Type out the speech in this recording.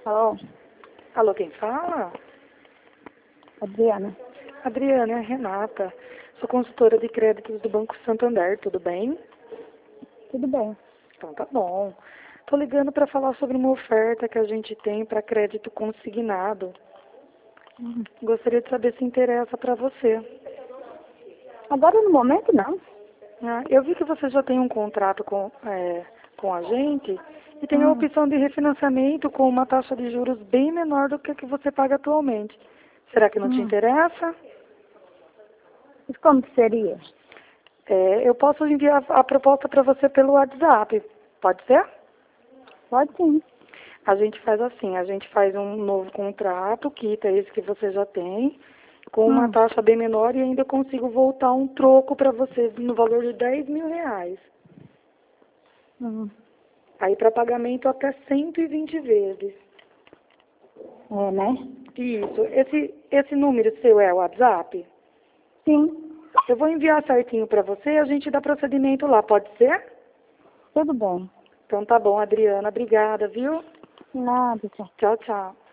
Alô, Alô, quem fala? Adriana. Adriana, é a Renata. Sou consultora de créditos do Banco Santander, tudo bem? Tudo bem. Então tá bom. Tô ligando para falar sobre uma oferta que a gente tem para crédito consignado. Gostaria de saber se interessa para você. Agora no momento não. Eu vi que você já tem um contrato com a gente e tem a Hum. opção de refinanciamento com uma taxa de juros bem menor do que a que você paga atualmente. Será que não te Hum. interessa? Mas como que seria? Eu posso enviar a proposta para você pelo WhatsApp. Pode ser? Pode sim. A gente faz assim, a gente faz um novo contrato, quita esse que você já tem, com uma Hum. taxa bem menor e ainda consigo voltar um troco para você no valor de R$ 10.000. Hum. Aí para pagamento até 120 vezes. É, né? Isso. Esse número seu é o WhatsApp? Sim. Eu vou enviar certinho para você e a gente dá procedimento lá, pode ser? Tudo bem. Então tá bom, Adriana. Obrigada, viu? Nada, tchau. Tchau, tchau.